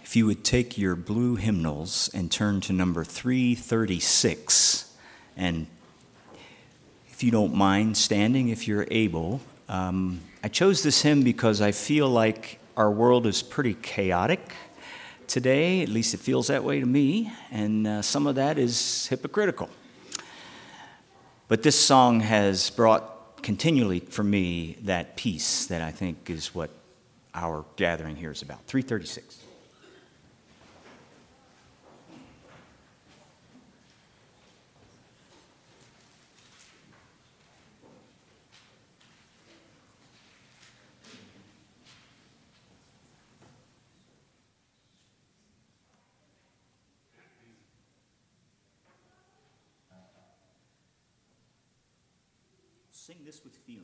If you would take your blue hymnals and turn to number 336, and if you don't mind standing, if you're able, I chose this hymn because I feel like our world is pretty chaotic today, at least it feels that way to me, and some of that is hypocritical. But this song has brought continually for me that peace that I think is what our gathering here is about. 336. Sing this with feeling.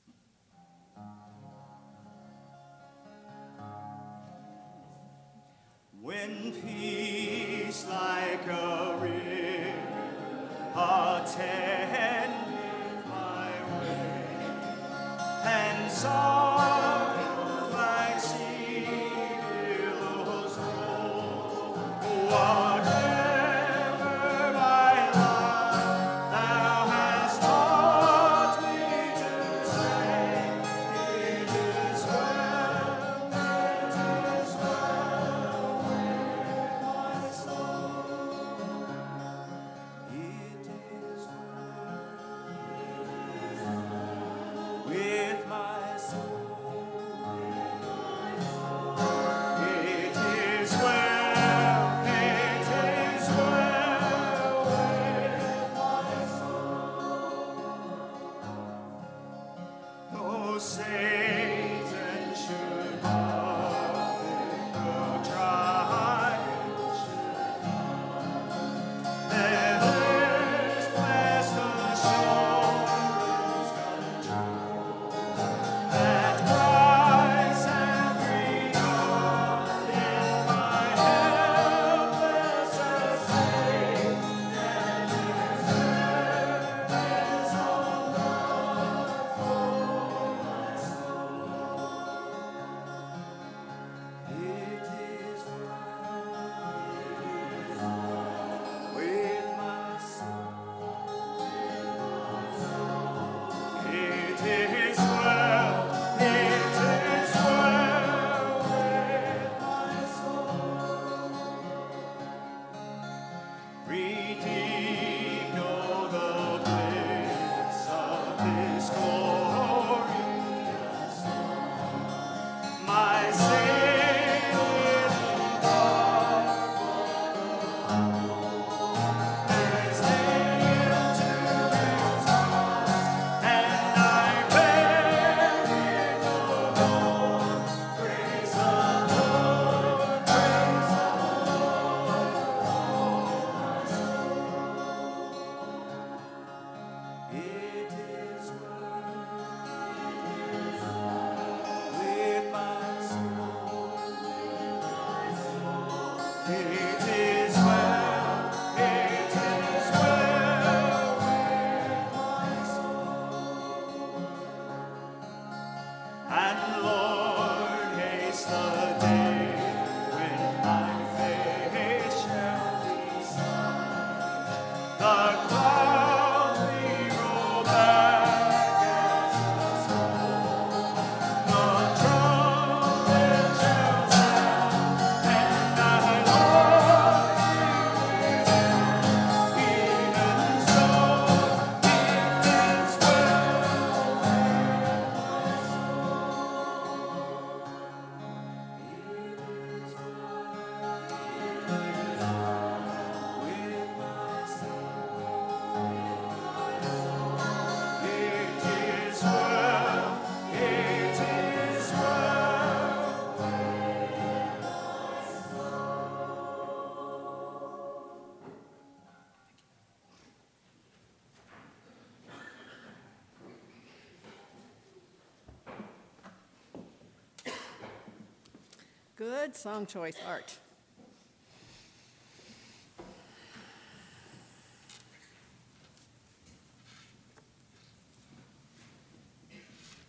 When peace like a river attendeth my way, and sorrow like sea billows roll, whatever my life thou hast taught me to say, it is well with my soul. It is well with my soul. It is well, it is well with my soul. No Satan should nothing but try. Let us bless the assurance that Christ hath redone in my helpless estate, and His service on earth for my soul. It is well with my soul. It is well, it is well with my soul. Redeemed, oh, the bliss of His glorious Son. My Savior, has nailed to His cross, and I bear in the Lord. Praise the Lord, praise the Lord, oh my soul. It is well with my soul. It is well, it is well with my soul. And Lord, haste the day when my face shall be sun. The clouds may roll back as the snow. The trumpet shall sound, and thy Lord is even so. It is well with my soul. It is well, it is well. Good song choice, Art.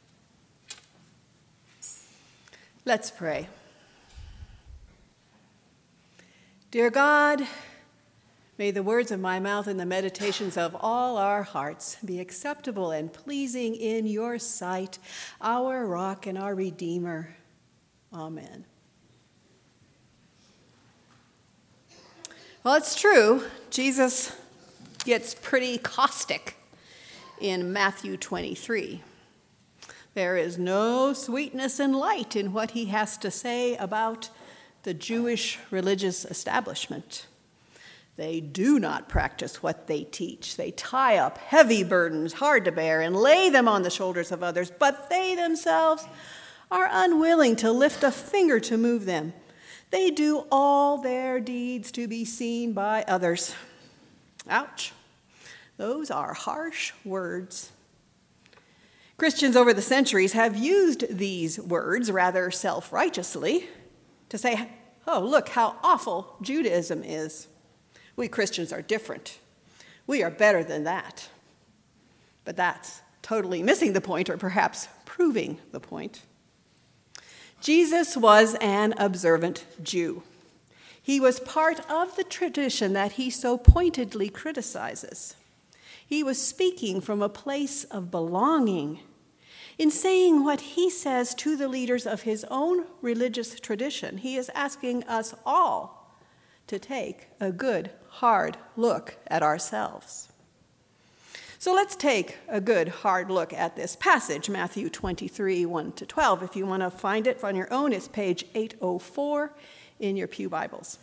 Let's pray. Dear God, may the words of my mouth and the meditations of all our hearts be acceptable and pleasing in your sight, our rock and our Redeemer. Amen. Well, it's true. Jesus gets pretty caustic in Matthew 23. There is no sweetness and light in what he has to say about the Jewish religious establishment. They do not practice what they teach. They tie up heavy burdens, hard to bear, and lay them on the shoulders of others, but they themselves are unwilling to lift a finger to move them. They do all their deeds to be seen by others. Ouch. Those are harsh words. Christians over the centuries have used these words rather self-righteously to say, oh, look how awful Judaism is. We Christians are different. We are better than that. But that's totally missing the point, or perhaps proving the point. Jesus was an observant Jew. He was part of the tradition that he so pointedly criticizes. He was speaking from a place of belonging. In saying what he says to the leaders of his own religious tradition, he is asking us all to take a good, hard look at ourselves. So let's take a good, hard look at this passage, Matthew 23, 1-12. If you want to find it on your own, it's page 804 in your pew Bibles.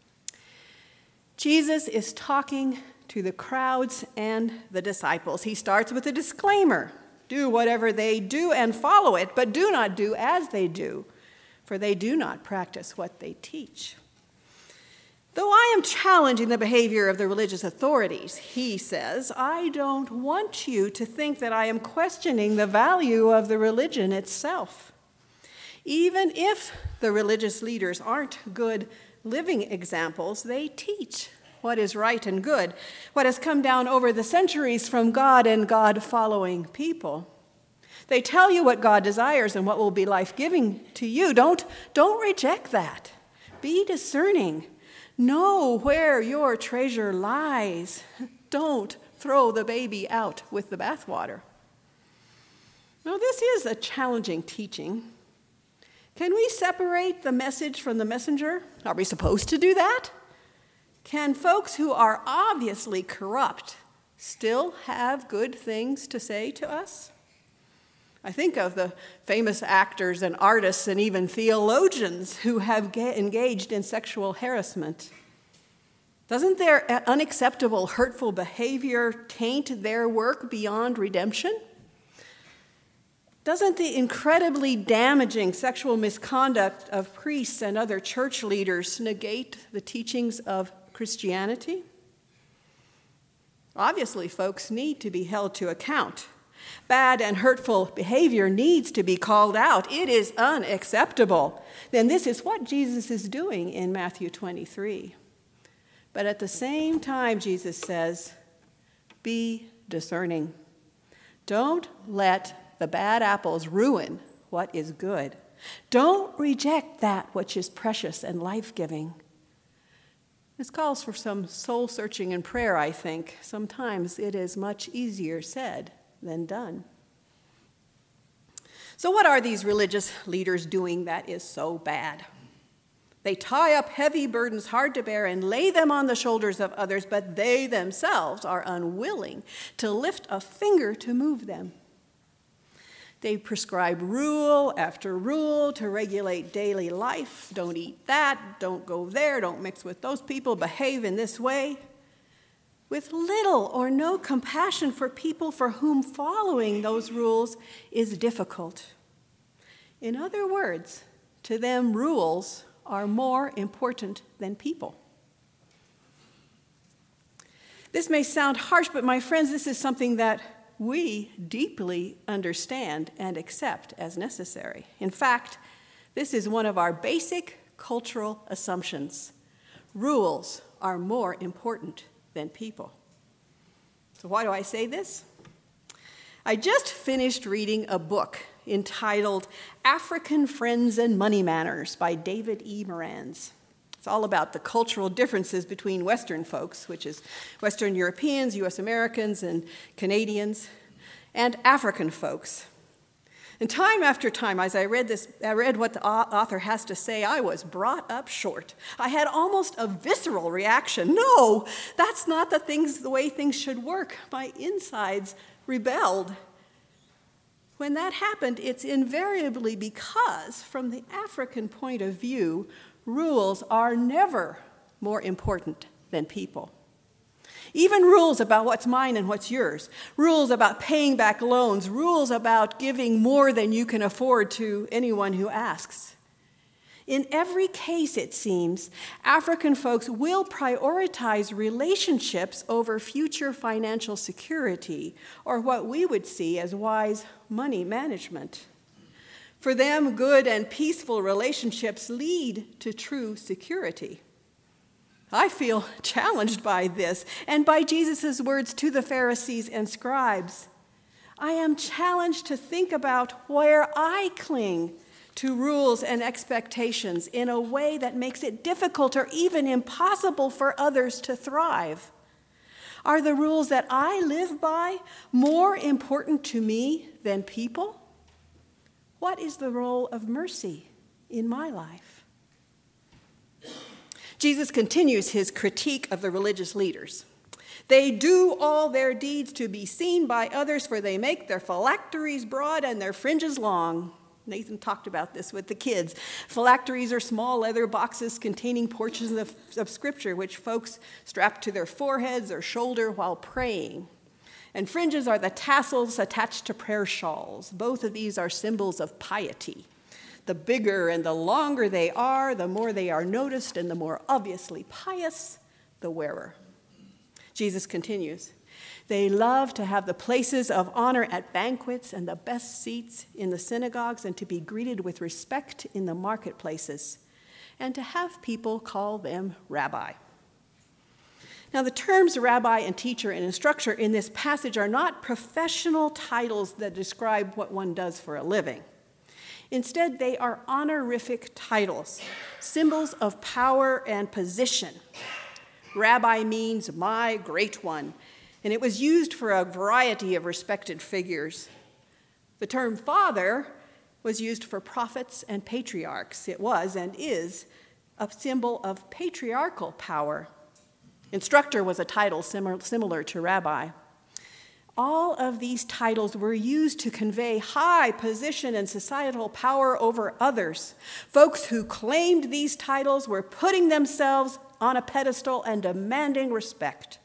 Jesus is talking to the crowds and the disciples. He starts with a disclaimer. Do whatever they do and follow it, but do not do as they do, for they do not practice what they teach. Though I am challenging the behavior of the religious authorities, he says, I don't want you to think that I am questioning the value of the religion itself. Even if the religious leaders aren't good living examples, they teach what is right and good, what has come down over the centuries from God and God-following people. They tell you what God desires and what will be life-giving to you. Don't reject that. Be discerning. Know where your treasure lies. Don't throw the baby out with the bathwater. Now, this is a challenging teaching. Can we separate the message from the messenger? Are we supposed to do that? Can folks who are obviously corrupt still have good things to say to us? I think of the famous actors and artists and even theologians who have engaged in sexual harassment. Doesn't their unacceptable, hurtful behavior taint their work beyond redemption? Doesn't the incredibly damaging sexual misconduct of priests and other church leaders negate the teachings of Christianity? Obviously, folks need to be held to account. Bad and hurtful behavior needs to be called out. It is unacceptable. Then this is what Jesus is doing in Matthew 23. But at the same time, Jesus says, be discerning. Don't let the bad apples ruin what is good. Don't reject that which is precious and life-giving. This calls for some soul-searching and prayer, I think. Sometimes it is much easier said than done. So what are these religious leaders doing that is so bad? They tie up heavy burdens hard to bear and lay them on the shoulders of others, but they themselves are unwilling to lift a finger to move them. They prescribe rule after rule to regulate daily life. Don't eat that, don't go there, don't mix with those people, behave in this way. With little or no compassion for people for whom following those rules is difficult. In other words, to them, rules are more important than people. This may sound harsh, but my friends, this is something that we deeply understand and accept as necessary. In fact, this is one of our basic cultural assumptions. Rules are more important than people. So why do I say this? I just finished reading a book entitled African Friends and Money Manners by David E. Marantz. It's all about the cultural differences between Western folks, which is Western Europeans, U.S. Americans, and Canadians, and African folks. And time after time, as I read what the author has to say, I was brought up short. I had almost a visceral reaction. No, that's not the way things should work. My insides rebelled. When that happened, it's invariably because, from the African point of view, rules are never more important than people. Even rules about what's mine and what's yours, rules about paying back loans, rules about giving more than you can afford to anyone who asks. In every case, it seems, African folks will prioritize relationships over future financial security, or what we would see as wise money management. For them, good and peaceful relationships lead to true security. I feel challenged by this and by Jesus' words to the Pharisees and scribes. I am challenged to think about where I cling to rules and expectations in a way that makes it difficult or even impossible for others to thrive. Are the rules that I live by more important to me than people? What is the role of mercy in my life? Jesus continues his critique of the religious leaders. They do all their deeds to be seen by others, for they make their phylacteries broad and their fringes long. Nathan talked about this with the kids. Phylacteries are small leather boxes containing portions of Scripture, which folks strap to their foreheads or shoulder while praying. And fringes are the tassels attached to prayer shawls. Both of these are symbols of piety. The bigger and the longer they are, the more they are noticed, and the more obviously pious the wearer. Jesus continues, they love to have the places of honor at banquets and the best seats in the synagogues and to be greeted with respect in the marketplaces and to have people call them rabbi. Now, the terms rabbi and teacher and instructor in this passage are not professional titles that describe what one does for a living. Instead, they are honorific titles, symbols of power and position. Rabbi means my great one, and it was used for a variety of respected figures. The term father was used for prophets and patriarchs. It was and is a symbol of patriarchal power. Instructor was a title similar to rabbi. All of these titles were used to convey high position and societal power over others. Folks who claimed these titles were putting themselves on a pedestal and demanding respect.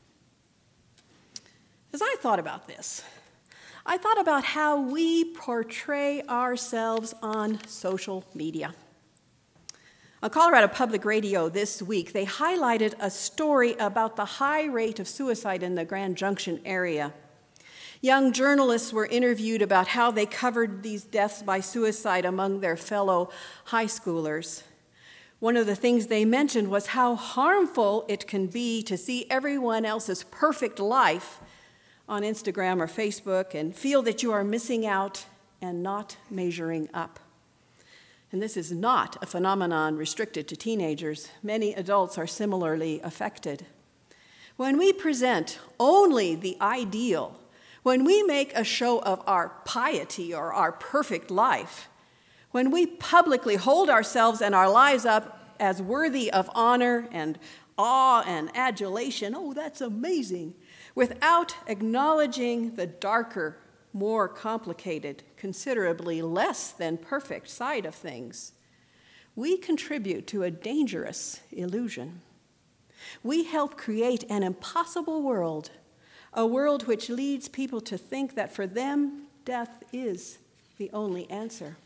As I thought about this, I thought about how we portray ourselves on social media. On Colorado Public Radio this week, they highlighted a story about the high rate of suicide in the Grand Junction area. Young journalists were interviewed about how they covered these deaths by suicide among their fellow high schoolers. One of the things they mentioned was how harmful it can be to see everyone else's perfect life on Instagram or Facebook and feel that you are missing out and not measuring up. And this is not a phenomenon restricted to teenagers. Many adults are similarly affected. When we present only the ideal, when we make a show of our piety or our perfect life, when we publicly hold ourselves and our lives up as worthy of honor and awe and adulation, oh, that's amazing, without acknowledging the darker, more complicated, considerably less than perfect side of things, we contribute to a dangerous illusion. We help create an impossible world, a world which leads people to think that for them, death is the only answer.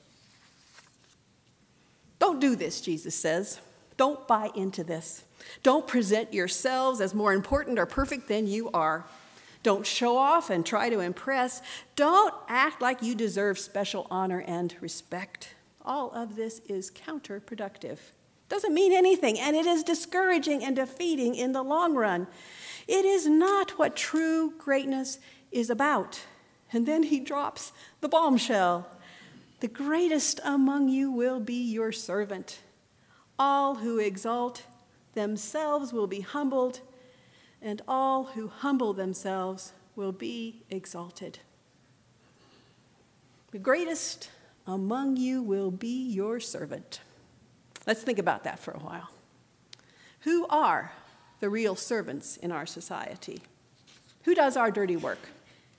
Don't do this, Jesus says. Don't buy into this. Don't present yourselves as more important or perfect than you are. Don't show off and try to impress. Don't act like you deserve special honor and respect. All of this is counterproductive. Doesn't mean anything, and it is discouraging and defeating in the long run. It is not what true greatness is about. And then he drops the bombshell. The greatest among you will be your servant. All who exalt themselves will be humbled, and all who humble themselves will be exalted. The greatest among you will be your servant. Let's think about that for a while. Who are the real servants in our society? Who does our dirty work?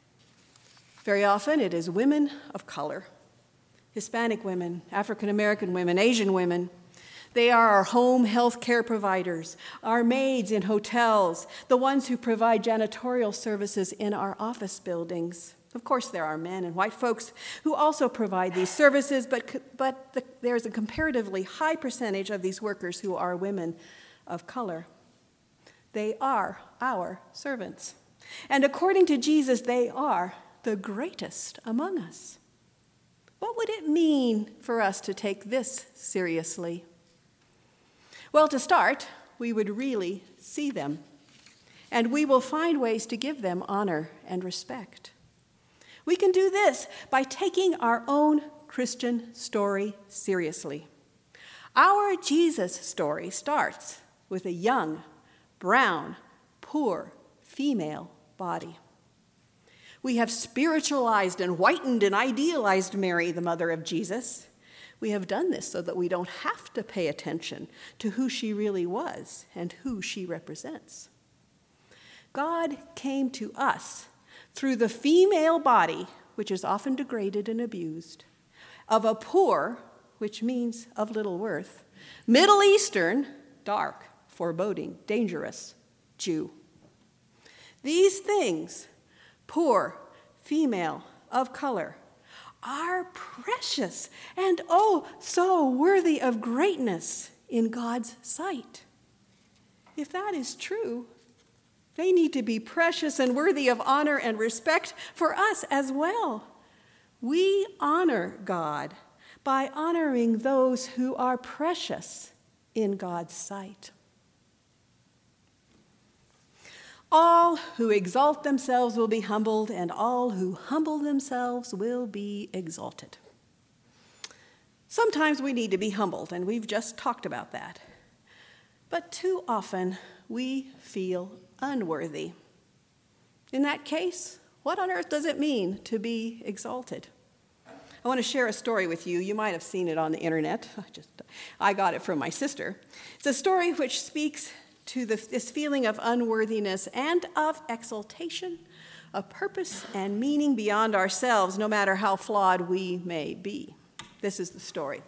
Very often it is women of color, Hispanic women, African American women, Asian women. They are our home health care providers, our maids in hotels, the ones who provide janitorial services in our office buildings. Of course, there are men and white folks who also provide these services, but there's a comparatively high percentage of these workers who are women of color. They are our servants. And according to Jesus, they are the greatest among us. What would it mean for us to take this seriously? Well, to start, we would really see them, and we will find ways to give them honor and respect. We can do this by taking our own Christian story seriously. Our Jesus story starts with a young, brown, poor female body. We have spiritualized and whitened and idealized Mary, the mother of Jesus. We have done this so that we don't have to pay attention to who she really was and who she represents. God came to us through the female body, which is often degraded and abused, of a poor, which means of little worth, Middle Eastern, dark, foreboding, dangerous Jew. These things, poor, female, of color, are precious and oh, so worthy of greatness in God's sight. If that is true, they need to be precious and worthy of honor and respect for us as well. We honor God by honoring those who are precious in God's sight. All who exalt themselves will be humbled, and all who humble themselves will be exalted. Sometimes we need to be humbled, and we've just talked about that. But too often we feel unworthy. In that case, what on earth does it mean to be exalted? I want to share a story with you. You might have seen it on the internet. I got it from my sister. It's a story which speaks to this feeling of unworthiness and of exaltation, of purpose and meaning beyond ourselves, no matter how flawed we may be. This is the story.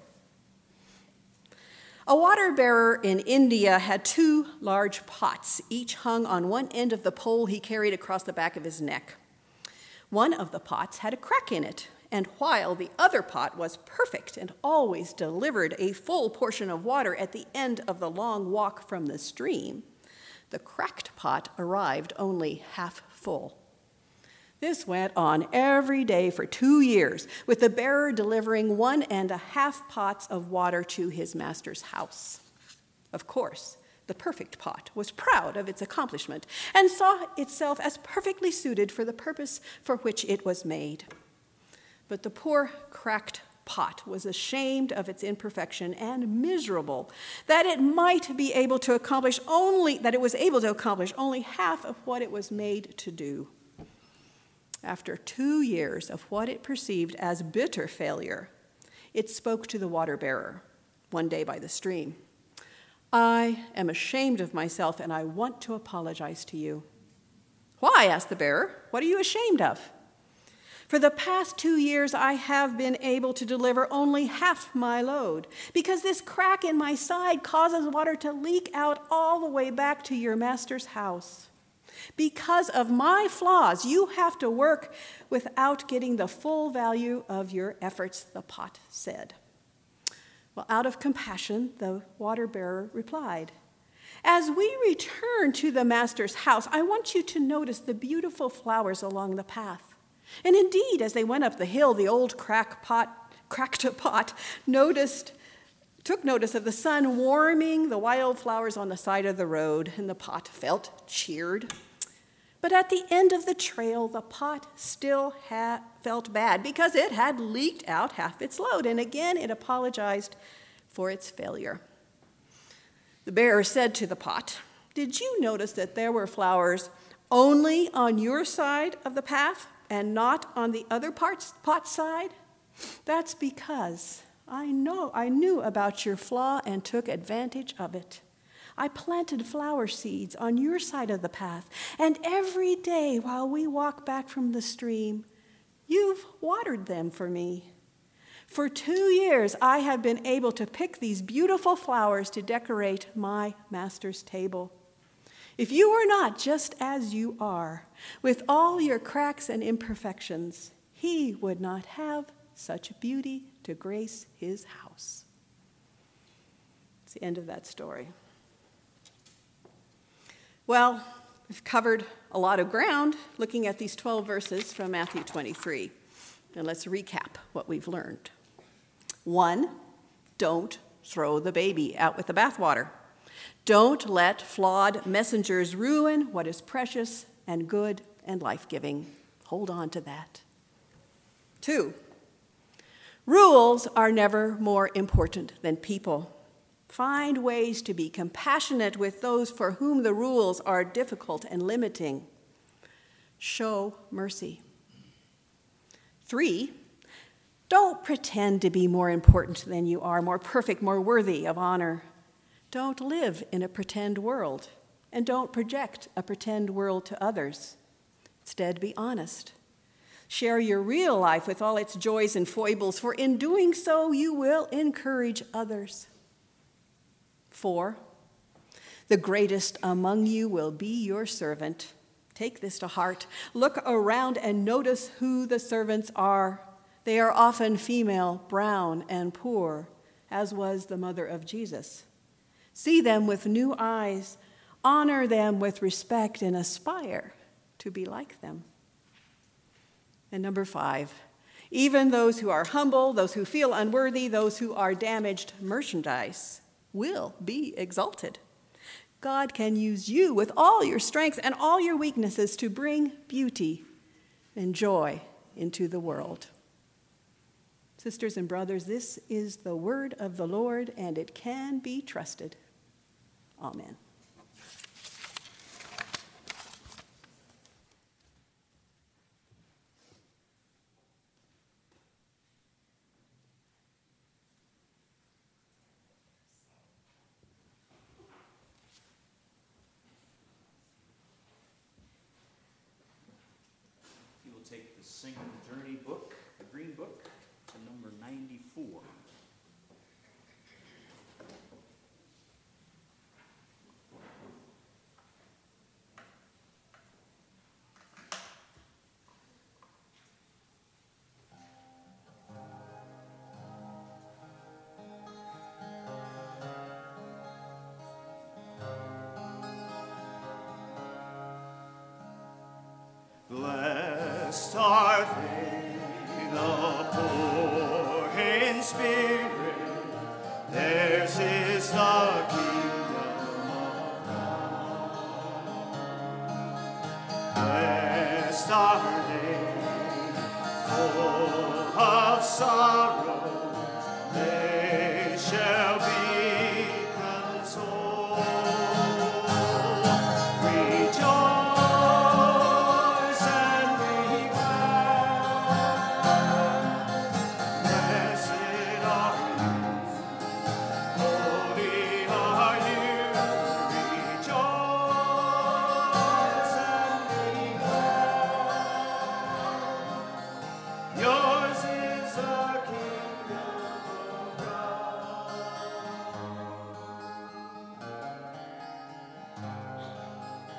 A water bearer in India had 2 large pots, each hung on one end of the pole he carried across the back of his neck. One of the pots had a crack in it, and while the other pot was perfect and always delivered a full portion of water at the end of the long walk from the stream, the cracked pot arrived only half full. This went on every day for 2 years, with the bearer delivering 1.5 pots of water to his master's house. Of course, the perfect pot was proud of its accomplishment and saw itself as perfectly suited for the purpose for which it was made. But the poor cracked pot was ashamed of its imperfection and miserable that it was able to accomplish only half of what it was made to do. After 2 years of what it perceived as bitter failure, it spoke to the water bearer one day by the stream. "I am ashamed of myself, and I want to apologize to you." "Why?" asked the bearer. "What are you ashamed of?" "For the past 2 years, I have been able to deliver only half my load, because this crack in my side causes water to leak out all the way back to your master's house. Because of my flaws, you have to work without getting the full value of your efforts," the pot said. Well, out of compassion, the water bearer replied, "As we return to the master's house, I want you to notice the beautiful flowers along the path." And indeed, as they went up the hill, the old cracked pot took notice of the sun warming the wildflowers on the side of the road, and the pot felt cheered. But at the end of the trail, the pot still felt bad because it had leaked out half its load, and again it apologized for its failure. The bearer said to the pot, "Did you notice that there were flowers only on your side of the path and not on the other pot's side? That's because I knew about your flaw and took advantage of it. I planted flower seeds on your side of the path, and every day while we walk back from the stream, you've watered them for me. For 2 years, I have been able to pick these beautiful flowers to decorate my master's table. If you were not just as you are, with all your cracks and imperfections, he would not have such beauty to grace his house." It's the end of that story. Well, we've covered a lot of ground looking at these 12 verses from Matthew 23. And let's recap what we've learned. 1, don't throw the baby out with the bathwater. Don't let flawed messengers ruin what is precious and good and life-giving. Hold on to that. 2, rules are never more important than people. Find ways to be compassionate with those for whom the rules are difficult and limiting. Show mercy. 3, don't pretend to be more important than you are, more perfect, more worthy of honor. Don't live in a pretend world, and don't project a pretend world to others. Instead, be honest. Share your real life with all its joys and foibles, for in doing so, you will encourage others. 4, the greatest among you will be your servant. Take this to heart. Look around and notice who the servants are. They are often female, brown, and poor, as was the mother of Jesus. See them with new eyes, honor them with respect, and aspire to be like them. And number 5, even those who are humble, those who feel unworthy, those who are damaged merchandise will be exalted. God can use you with all your strengths and all your weaknesses to bring beauty and joy into the world. Sisters and brothers, this is the word of the Lord, and it can be trusted. Amen. You will take the Singing Journey book, the green book, to number 94. Blessed are they, the poor in spirit, theirs is the kingdom of God. Blessed are they, full of sorrows, they shall be consoled. Rejoice.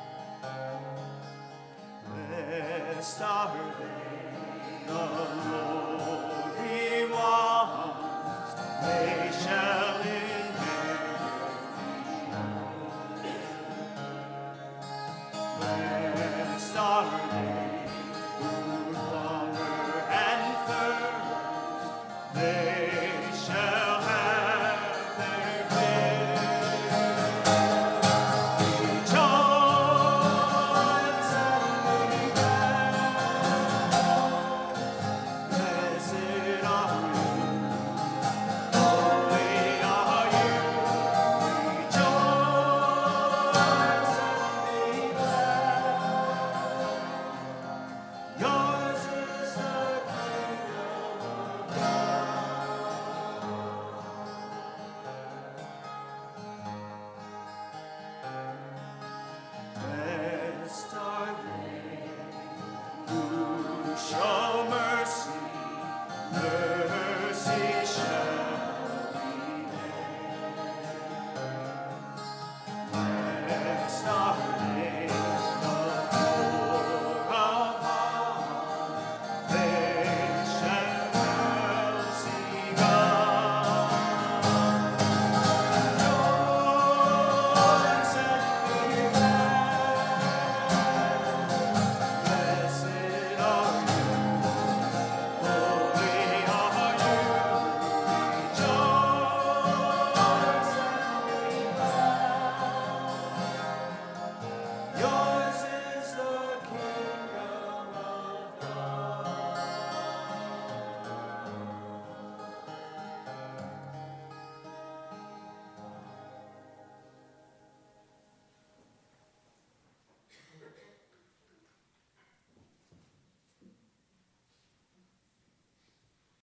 Blessed are they, the Lord